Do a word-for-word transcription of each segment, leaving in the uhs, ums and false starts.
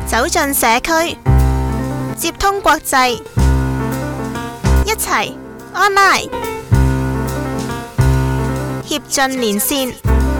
走進社區，接通國際，一齊 online 協進連線。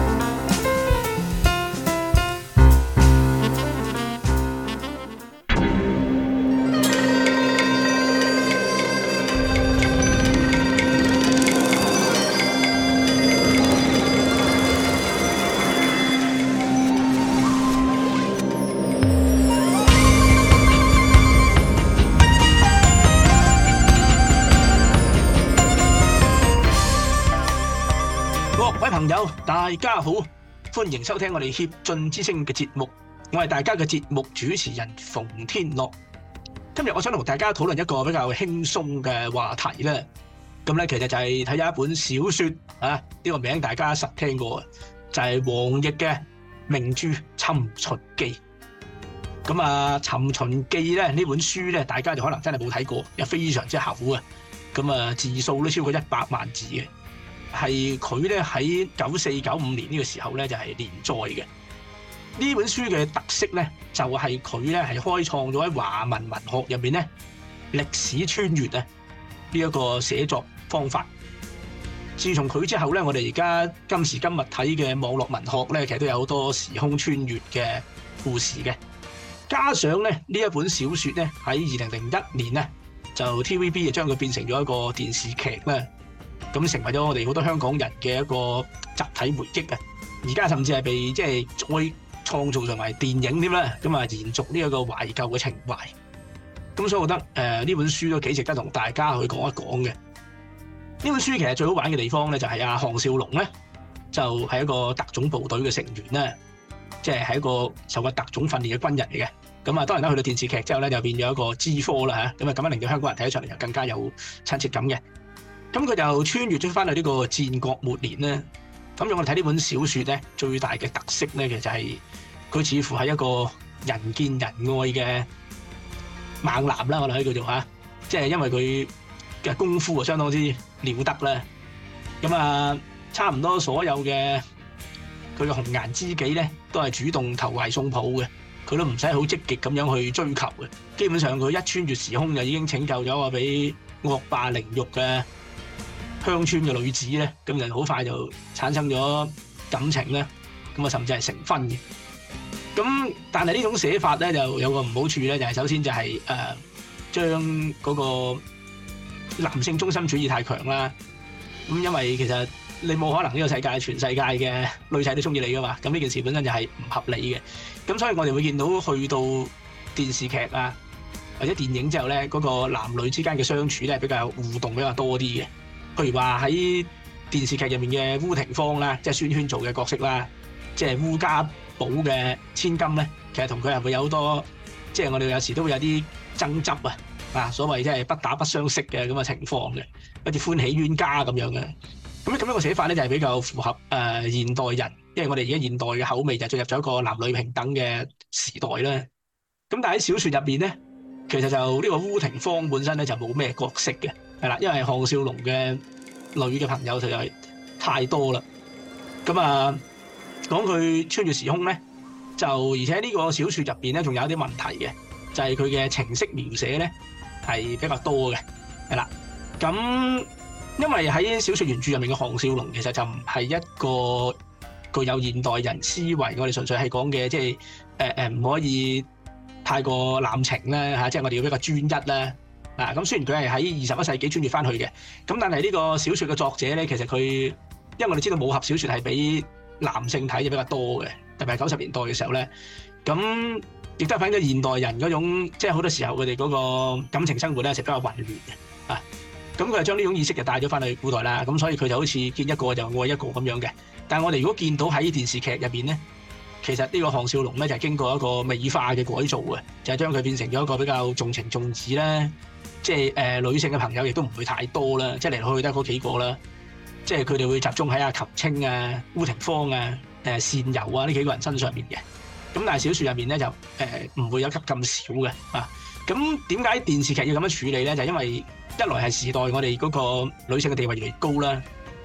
朋友大家好，歡迎收聽我哋協進之聲嘅節目，我係大家嘅節目主持人馮天樂。今日我想同大家討論一個比較輕鬆嘅話題咧。咁咧其實就係睇咗一本小說啊，呢、這個名大家實聽過，就係、是、黃易嘅名著《尋秦記》。咁啊，《尋秦記》咧呢本書咧，大家就可能真係冇睇過，又非常之厚啊。咁啊，字數都超過一百萬字嘅。係佢咧喺九四九五年呢個時候咧就係連載嘅。呢本書嘅特色咧就係佢咧係開創咗喺華文文學入面咧歷史穿越啊呢一個寫作方法。自從佢之後咧，我哋而家今時今日睇嘅網絡文學咧，其實都有好多時空穿越嘅故事嘅。加上咧呢一本小說咧喺二零零一年咧就 T V B 就將佢變成咗一個電視劇啦。咁成為咗我哋好多香港人嘅一個集體回憶啊！而家甚至係被即係再創造成為電影添啦，咁啊延續呢一個懷舊嘅情懷。咁所以我覺得誒呢、呃、本書都幾值得同大家去講一講嘅。呢本書其實最好玩嘅地方咧，就係阿項少龍咧，就係、是、一個特種部隊嘅成員啦，即係係一個受過特種訓練嘅軍人嚟嘅。咁啊，當然啦，去到電視劇之後咧，就變咗一個支科啦嚇，咁啊咁樣令到香港人睇起上嚟就更加有親切感嘅。咁佢就穿越咗翻去呢個戰國末年咧。咁用我哋睇呢本小說咧，最大嘅特色咧，其實就係佢似乎係一個人見人愛嘅猛男啦，我哋可以叫做嚇。即係因為佢嘅功夫啊，相當之了得啦。咁啊，差唔多所有嘅佢嘅紅顏知己咧，都係主動投懷送抱嘅。佢都唔使好積極咁樣去追求嘅。基本上佢一穿越時空就已經拯救咗個俾惡霸凌辱嘅鄉村嘅女子咧，咁就好快就產生咗感情咧，咁啊甚至係成婚嘅。咁但係呢種寫法咧就有個唔好處咧，就係首先就係誒將嗰個男性中心主義太強啦。咁因為其實你冇可能呢個世界全世界嘅女仔都中意你噶嘛，咁呢件事本身就係唔合理嘅。咁所以我哋會見到去到電視劇啊或者電影之後咧，嗰個男女之間嘅相處咧比較互動比較多啲嘅。譬如話喺電視劇入面嘅烏廷芳啦，即係孫軒做嘅角色啦，即係烏家寶嘅千金咧，其實同佢係會有好多，即係我哋有時都會有啲爭執啊，啊所謂即係不打不相識嘅咁嘅情況嘅，好似歡喜冤家咁樣嘅。咁咁樣個寫法咧就係比較符合誒、呃、現代人，因為我哋而家現代嘅口味就進入咗一個男女平等嘅時代啦。咁但係喺小説入邊咧，其實就呢個烏廷芳本身咧就冇咩角色嘅。係啦，因為項少龍嘅女嘅朋友實在太多啦。咁啊，講佢穿越時空咧，就而且呢個小説入邊咧，仲有一啲問題嘅，就係佢嘅情色描寫咧係比較多嘅。係啦，咁因為喺小説原著入面嘅項少龍其實就唔係一個具有現代人思維，我哋純粹係講嘅，即係誒誒唔可以太過濫情啦嚇，即係我哋要比較專一啦。啊，咁雖然佢係喺二十一世紀穿越翻去嘅，咁但係呢個小説嘅作者咧，其實佢因為我哋知道武俠小説係俾男性睇就比較多嘅，特別係九十年代嘅時候咧，咁亦都係反映咗現代人嗰種，即係好多時候佢哋嗰個感情生活咧係比較混亂嘅啊。咁佢係將呢種意識就帶咗翻去古代啦，咁所以佢就好似見一個就愛一個咁樣嘅。但係我哋如果見到喺電視劇入邊咧，其實呢個項少龍咧就係經過一個美化嘅改造嘅，就係將佢變成咗一個比較重情重義啦。即係誒、呃、女性嘅朋友亦都唔會太多啦，即係嚟嚟去去得嗰幾個啦。即係佢哋會集中喺阿琴清啊、烏廷芳啊、誒單游啊呢幾個人身上面嘅。咁但係小説入面咧就誒唔、呃、會有級咁少嘅啊。咁點解電視劇要咁樣處理咧？就係、因為一來係時代我哋嗰個女性嘅地位越嚟越高啦，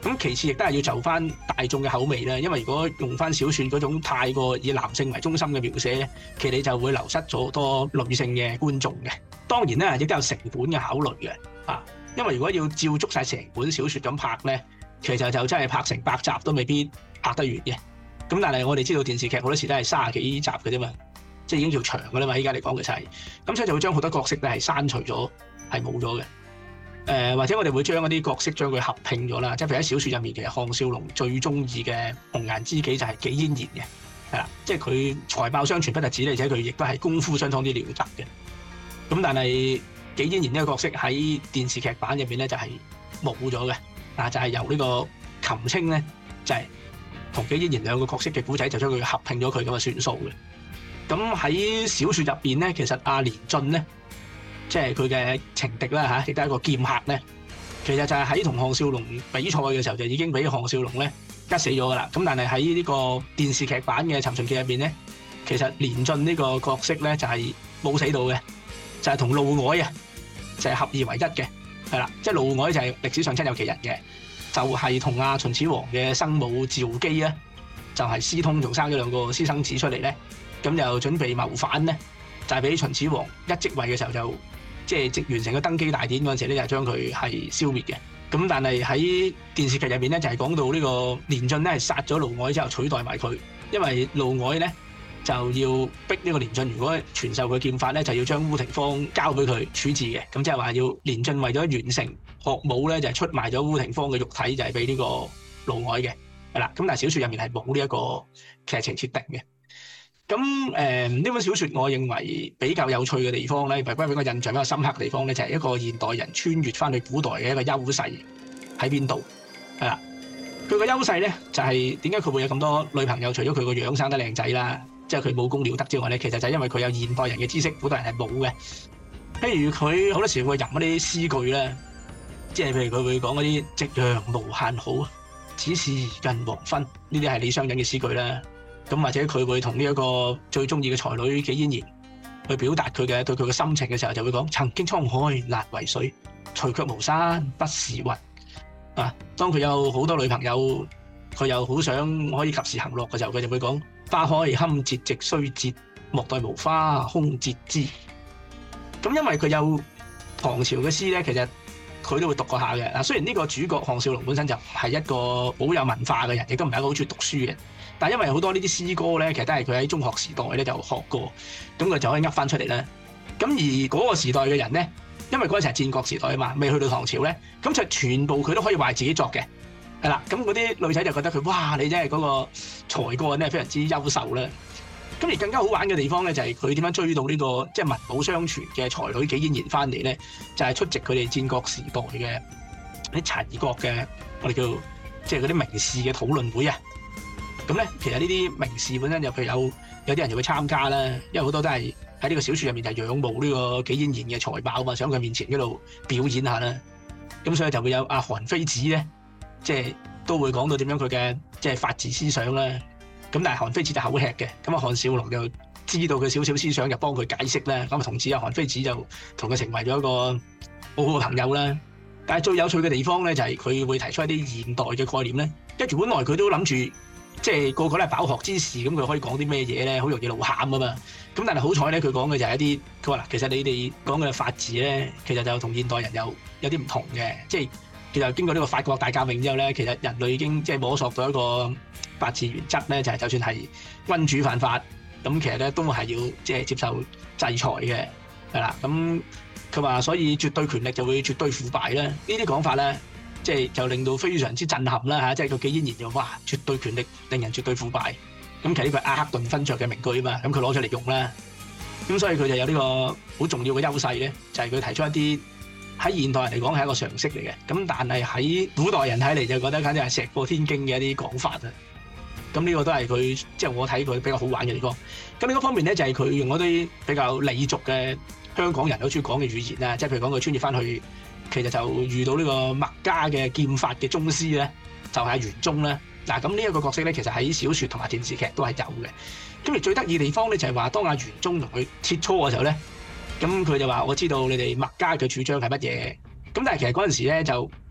咁其次亦都係要就翻大眾嘅口味啦，因為如果用翻小説嗰種太過以男性為中心嘅描寫咧，其實你就會流失咗好多女性嘅觀眾嘅。當然咧，亦都有成本嘅考慮嘅啊，因為如果要照足晒成本小説咁拍咧，其實就真係拍成百集都未必拍得完嘅。咁但係我哋知道電視劇好多時都係三十幾集嘅啫嘛，即係已經叫長嘅啦嘛。依家嚟講其實係，咁所以就會將好多角色咧係刪除咗，係冇咗嘅。誒、呃、或者我哋會將嗰啲角色將佢合拼咗啦，即係譬如喺小説入面，其實項少龍最中意嘅紅顏知己就係紀嫣然嘅，係啦，即係佢才貌雙全不特止，而且佢亦都係功夫相當之了得嘅。咁但係紀嫣然呢個角色喺電視劇版入邊咧就係冇咗嘅，啊就係、是、由呢個琴清咧就係、是。同紀嫣然兩個角色嘅古仔就將佢合拼咗佢咁嘅算數嘅。咁喺小説入邊咧，其實阿連晉咧，即係佢嘅情敵啦嚇，亦都係一個劍客咧。其實就係喺同項少龍比賽嘅時候，就已經俾項少龍咧吉死咗噶啦。咁但係喺呢個電視劇版嘅《尋秦記》入邊咧，其實連晉呢個角色咧就係冇死到嘅，就係同嫪毐啊，就係合二為一嘅，係啦，即係嫪毐就係歷史上親有其人嘅。就係同阿秦始皇嘅生母趙姬啊，就係、是、私通，仲生咗兩個私生子出嚟咧。咁就準備謀反咧，就係、是、俾秦始皇一即位嘅時候就即係即完成個登基大典嗰陣時咧，就將佢係消滅嘅。咁但係喺電視劇入邊咧，就係、是、講到呢個連晉咧係殺咗嫪毐之後取代埋佢，因為嫪毐咧就要逼呢個連晉，如果傳授佢劍法咧，就要將烏廷芳交俾佢處置嘅。咁即係話要連晉為咗完成學武咧，就係出賣咗烏廷芳嘅肉體，就係俾呢個嫪毐嘅，係啦。咁但係小説入面係冇呢一個劇情設定嘅。咁誒呢本小説，我認為比較有趣嘅地方咧，或者俾我印象比較深刻嘅地方咧，就係一個現代人穿越翻去古代嘅一個優勢喺邊度？係啦，佢個優勢咧就係點解佢會有咁多女朋友？除咗佢個樣生得靚仔啦，即係佢武功了得之外咧，其實就係因為佢有現代人嘅知識，古代人係冇嘅。譬如佢好多時會吟一啲詩句咧。即係譬如佢會講嗰啲夕陽無限好，只是近黃昏，呢啲係李商隱嘅詩句啦。咁或者佢會同呢一個最中意嘅才女紀嫣然去表達佢嘅對佢嘅心情嘅時候，就會講曾經滄海難為水，除卻巫山不是雲。啊，當佢有好多女朋友，佢又好想可以及時行樂嘅時候，佢就會講花開堪折直須折，莫待無花空折枝。咁因為佢有唐朝嘅詩咧，其實佢都會讀過下嘅嗱。雖然呢個主角項少龍本身就唔係一個好有文化嘅人，亦都唔係一個好中意讀書嘅人，但係因為好多呢啲詩歌咧，其實都係佢喺中學時代咧就學過，咁佢就可以噏翻出嚟啦。咁而嗰個時代嘅人咧，因為嗰陣時係戰國時代啊嘛，未去到唐朝咧，咁就全部佢都可以話自己作嘅，係啦。咁嗰啲女仔就覺得佢哇，你真係嗰個才幹咧非常之優秀啦。咁而更加好玩嘅地方咧，就係佢點樣追到呢個即係文武雙全嘅才女紀嫣然翻嚟咧？就係出席佢哋戰國時代嘅啲齊國嘅我哋叫即係嗰啲名士嘅討論會啊。咁咧，其實呢啲名士本身就譬如有有啲人就會參加啦，因為好多都係喺呢個小説入面就係仰慕呢個紀嫣然嘅才貌啊嘛，想佢面前嗰度表演下啦。咁所以就會有阿韓非子咧，即係都會講到點樣佢嘅即係法治思想啦。咁但係韓非子就口吃嘅，咁啊項少龍就知道佢少少思想，就幫佢解釋啦。咁啊從此啊韓非子就同佢成為咗一個好好嘅朋友啦。但係最有趣嘅地方咧，就係佢會提出一啲現代嘅概念咧。因為本來佢都諗住即係個個都係飽學之士，咁佢可以講啲咩嘢咧？好容易露餡啊嘛。咁但係好彩咧，佢講嘅就係一啲佢話嗱，其實你哋講嘅法治咧，其實就同現代人有有啲唔同嘅。即係其實經過呢個法國大革命之後咧，其實人類已經即係摸索到一個法治原則咧，就係就算係君主犯法，咁其實咧都係要即係接受制裁嘅，係啦。咁佢話所以絕對權力就會絕對腐敗啦。呢啲講法咧，即係就令到非常之震撼啦嚇。即係個紀嫣然就哇，絕對權力令人絕對腐敗。咁其實呢個係阿克頓勳爵嘅名句啊嘛，咁佢攞出嚟用啦。咁所以佢就有呢個好重要嘅優勢咧，就係佢提出一啲喺現代人嚟講係一個常識嚟嘅，咁但係喺古代人睇嚟就覺得簡直係石破天驚嘅一啲講法啊！咁呢個都係佢即係我睇佢比較好玩嘅地方。咁另一方面咧，就係佢用嗰啲比較禮俗嘅香港人好中意講嘅語言啦，即係譬如講佢穿越翻去，其實就遇到呢個墨家嘅劍法嘅宗師咧，就係袁宗啦。嗱，咁呢一個角色咧，其實喺小説同埋電視劇都係有嘅。咁而最得意嘅地方咧，就係話當阿袁宗同佢切磋嘅時候咧，咁佢就話：我知道你哋墨家嘅主張係乜嘢。咁但係其實嗰陣時咧，就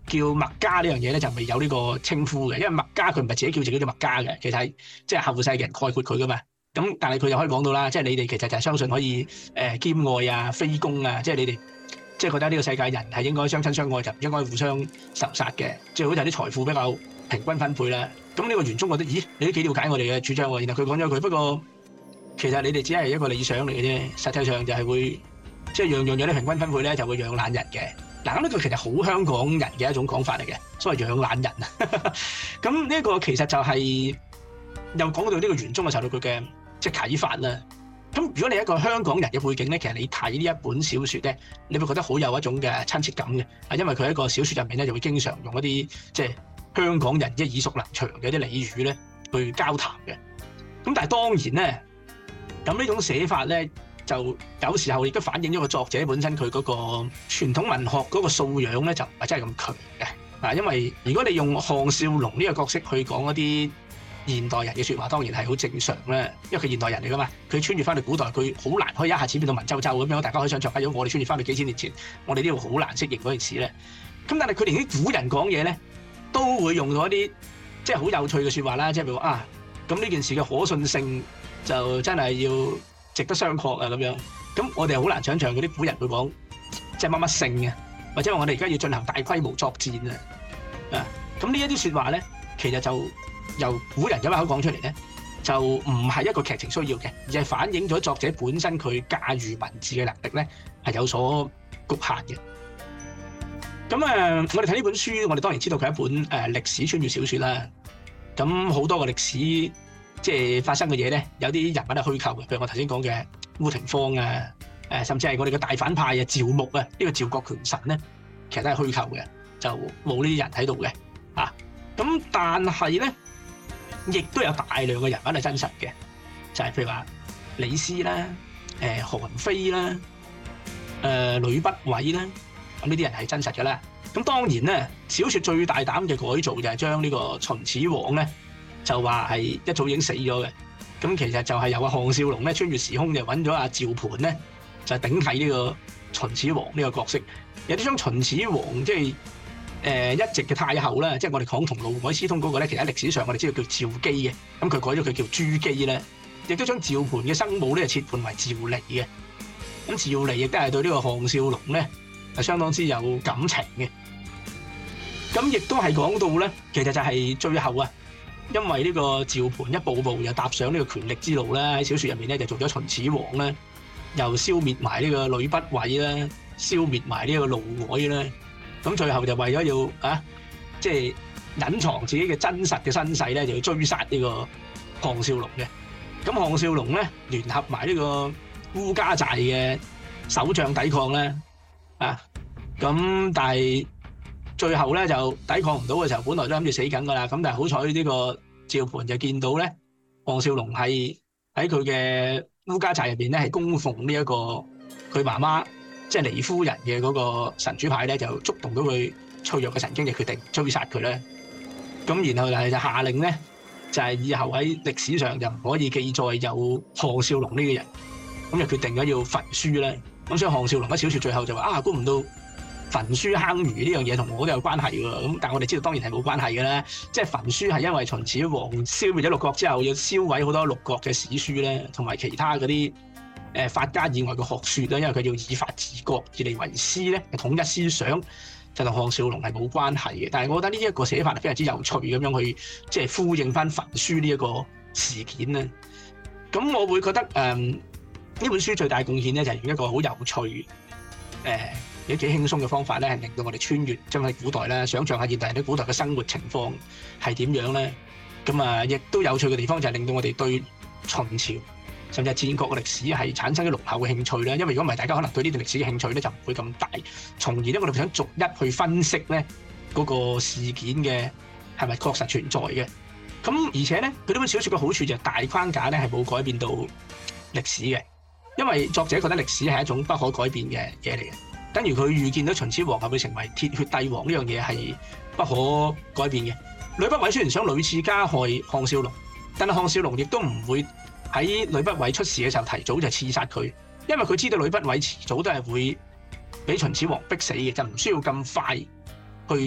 叫墨家呢樣嘢咧就未有呢個稱呼嘅，因為墨家佢唔係自己叫自己做墨家嘅，其實係即係後世嘅人概括佢噶嘛。咁但係佢就可以講到啦，即係你哋其實就係相信可以誒、呃、兼愛啊、非攻啊，即係你哋即係覺得呢個世界人係應該相親相愛，就唔應該互相仇殺嘅，最好就係啲財富比較平均分配啦。咁呢個玄宗覺得，咦，你都幾了解我哋嘅主張喎。然後佢講咗佢，不過其實你哋只係一個理想嚟嘅啫，實際上就係會即係樣樣嘢都平均分配咧，就會養懶人嘅。嗱，咁呢個其實好香港人嘅一種講法嚟嘅，所謂養懶人啊。咁呢個其實就係、是、又講到呢個玄宗嘅受到佢嘅即係啟發啦。咁如果你係一個香港人嘅背景咧，其實你睇呢一本小説咧，你會覺得好有一種嘅親切感嘅。啊，因為佢喺個小説入面咧，就會經常用一啲即係香港人即係耳熟能詳嘅一啲俚語咧去交談嘅。咁但係當然咧，咁呢種寫法咧，就有時候亦都反映咗個作者本身佢嗰個傳統文學嗰個素養咧，就唔係真係咁強嘅。啊，因為如果你用項少龍呢個角色去講一啲現代人嘅説話，當然係好正常啦，因為佢現代人嚟噶嘛，佢穿越翻去古代，佢好難可以一下子變到文縐縐咁樣。大家可以想象，如果我哋穿越翻去幾千年前，我哋呢度好難適應嗰件事咧。咁但係佢連啲古人講嘢咧，都會用到一啲即係好有趣嘅説話啦，即係譬如話啊，咁呢件事嘅可信性就真係要值得商榷啊咁樣。咁我哋好難想象嗰啲古人會講即係乜乜性啊，或者話我哋而家要進行大規模作戰啊。啊，咁呢一啲説話咧，其實就由古人有把口講出嚟咧，就唔係一個劇情需要嘅，而係反映咗作者本身佢駕馭文字嘅能力咧係有所局限嘅。咁啊，我哋睇呢本書，我哋當然知道佢係一本誒、呃、歷史穿越小説啦。咁好多個歷史即係發生嘅嘢咧，有啲人物係虛構嘅，譬如我頭先講嘅烏廷芳啊，誒甚至係我哋嘅大反派啊趙牧啊，呢、這個趙國權臣咧，其實都係虛構嘅，就冇呢啲人喺度嘅啊。咁但係咧，亦都有大量嘅人物係真實嘅，就係、是、譬如話李斯啦、誒、呃、韓非啦、誒、呃、呂不韋啦。咁呢啲人係真實嘅啦。咁當然咧，小説最大膽嘅改造就係將呢個秦始皇咧，就話係一早已經死咗嘅。咁其實就係由阿項少龍咧穿越時空，就揾咗阿趙盤咧，就頂替呢個秦始皇呢個角色。有啲將秦始皇即係誒、呃、一直嘅太后啦，即係我哋講同盧海斯通嗰個咧，其實喺歷史上我哋知道叫趙姬嘅。咁佢改咗佢叫朱姬咧，亦都將趙盤嘅生母咧設判為趙離嘅。咁趙離亦都係對呢個項少龍咧，係相當之有感情嘅。咁亦都係講到咧，其實就係最後啊，因為呢個趙盤一步步又踏上呢個權力之路咧，喺小説入面咧就做咗秦始皇啦，又消滅埋呢個呂不韋啦，消滅埋呢個嫪毐啦。咁最後就為咗要啊，即係隱藏自己嘅真實嘅身世咧，就要追殺呢個項少龍嘅。咁項少龍咧聯合埋呢個烏家寨嘅守將抵抗咧。啊，咁但係最後咧就抵抗唔到嘅時候，本來都諗住死緊噶啦。咁但係好彩呢個趙盤就見到咧，項少龍係喺佢嘅烏家寨入邊咧係供奉呢一個佢媽媽即係禰夫人嘅嗰個神主牌咧，就觸動到佢脆弱嘅神經，就決定追殺佢咧。咁然後就係就下令咧，就係、是、以後喺歷史上就唔可以記載有項少龍呢個人，咁就決定咗要焚書咧。咁所以項少龍喺小説最後就話啊，估唔到焚書坑儒呢樣嘢同我都有關係喎。咁但係我哋知道當然係冇關係嘅啦。即係焚書係因為秦始皇消滅咗六國之後，要燒毀好多六國嘅史書咧，同埋其他嗰啲誒法家以外嘅學説咧，因為佢要以法治國，以利為師咧，統一思想，就同項少龍係冇關係嘅。但係我覺得呢一個寫法係非常之有趣咁樣去即係呼應翻焚書呢一個事件咧。咁我會覺得誒。嗯呢本書最大貢獻咧，就係用一個好有趣、誒有幾輕鬆嘅方法咧，係令到我哋穿越將喺古代咧，想像下現代人喺古代嘅生活情況係點樣咧。咁啊，亦都有趣嘅地方就係令到我哋對秦朝甚至係戰國嘅歷史係產生咗濃厚嘅興趣咧。因為如果唔係，大家可能對呢段歷史嘅興趣咧就唔會咁大。從而咧，我哋想逐一去分析咧嗰個事件嘅係咪確實存在嘅。咁而且咧，佢呢本小説嘅好處就係大框架咧係冇改變到歷史嘅。因為作者覺得歷史係一種不可改變嘅嘢嚟嘅，等於佢預見到秦始皇係會成為鐵血帝王呢樣嘢係不可改變嘅。呂不韋雖然想屢次加害項少龍，但係項少龍亦都唔會喺呂不韋出事嘅時候提早就刺殺佢，因為佢知道呂不韋遲早都係會俾秦始皇逼死嘅，就唔需要咁快去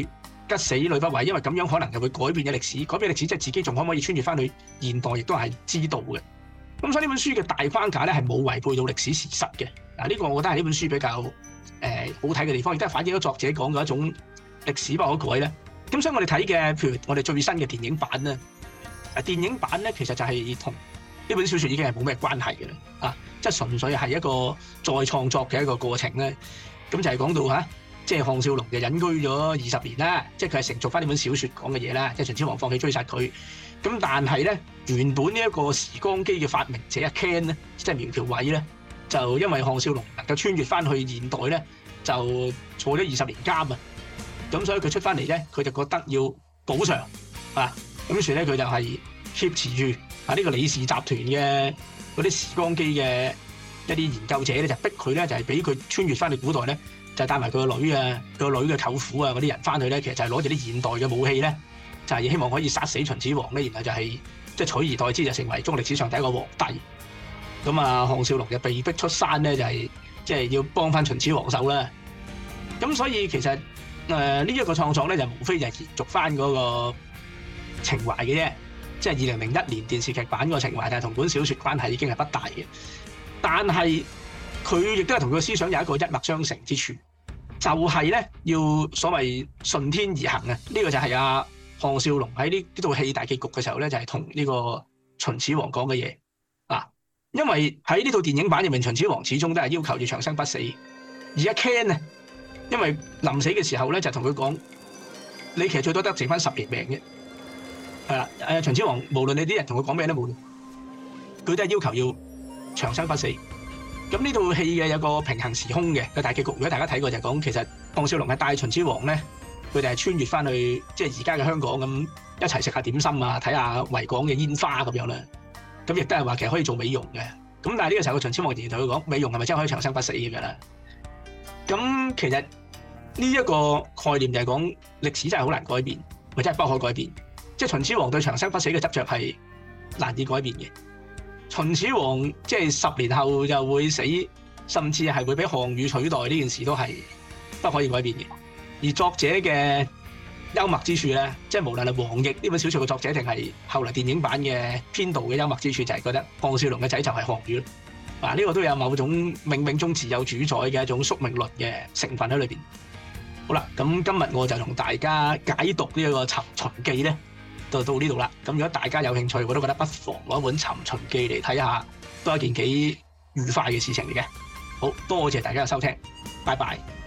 吉死呂不韋，因為咁樣可能就會改變咗歷史，改變歷史即係自己仲可唔可以穿越翻去現代，亦都係知道嘅。咁所以呢本書嘅大框架咧係冇違背到歷史事實嘅。嗱，呢個我覺得係呢本書比較誒、呃、好睇嘅地方，亦都係反映咗作者講嘅一種歷史不可改咧。咁所以我哋睇嘅，譬如我哋最新嘅電影版咧，誒電影版咧其實就係同呢本小説已經係冇咩關係嘅啦，啊，即係純粹係一個再創作嘅一個過程咧。咁就係講到嚇，即係項少龍就隱居咗二十年啦，即係佢係承續翻呢本小説講嘅嘢啦，即係秦始皇放棄追殺佢。咁但係咧，原本呢一個時光機嘅發明者阿 Ken 咧，即係苗條偉咧，就因為項少龍能夠穿越翻去現代咧，就坐咗二十年監啊。咁所以佢出翻嚟咧，佢就覺得要補償啊。咁於是咧，佢就係挾持住啊呢個李氏集團嘅嗰啲時光機嘅一啲研究者咧，就逼佢咧，就係俾佢穿越翻去古代咧，就帶埋佢個女啊、佢個女嘅舅父啊嗰啲人翻去咧，其實就係攞住啲現代嘅武器咧，就係希望可以殺死秦始皇咧，然後就係即係取而代之，就成為中國歷史上第一個皇帝。咁啊，項少龍就被逼出山咧，就係即係要幫翻秦始皇手啦。咁所以其實誒呢一個創作咧，就無非就係延續翻嗰個情懷嘅啫，即係二零零一年電視劇版個情懷，但係同本小説關係已經係不大嘅。但係佢亦都係同佢嘅思想有一個一脈相承之處，就係咧要所謂順天而行啊！呢個就係阿項少龍喺呢呢套戲大結局嘅時候咧，就係同呢個秦始皇講嘅嘢啊。因為喺呢套電影版入面，秦始皇始終都係要求要長生不死，而阿 Ken 啊，因為臨死嘅時候咧就同佢講：你其實最多得剩翻十年命嘅。係啦，誒秦始皇無論你啲人同佢講咩都冇用，佢都係要求要長生不死。咁呢套戲嘅有個平行時空嘅個大結局，如果大家睇過就係講其實項少龍係帶秦始皇咧，佢哋係穿越翻去即係而家嘅香港咁，一齊食下點心啊，睇下維港嘅煙花咁樣啦。咁亦都係話其實可以做美容嘅。咁但係呢個時候個秦始皇仍然同佢講：美容係咪真係可以長生不死嘅㗎啦？咁其實呢一個概念就係講歷史真係好難改變，或者係不可改變。即係秦始皇對長生不死嘅執着係難以改變嘅。秦始皇即係十年後就會死，甚至係會俾項羽取代呢件事都係不可以改變嘅。而作者嘅幽默之處咧，即係無論係黃易呢本小説嘅作者，定係後來電影版嘅編導嘅幽默之處，就係覺得項少龍嘅仔就係項羽咯。嗱，呢個都有某種冥冥中自有主宰嘅一種宿命論嘅成分喺裏邊。好啦，咁今日我就同大家解讀呢一個《尋秦記》咧。就到呢度啦，咁如果大家有興趣，我都覺得不妨攞一本《尋秦記》嚟睇下，都係一件幾愉快嘅事情嚟嘅。好多謝大家嘅收聽，拜拜。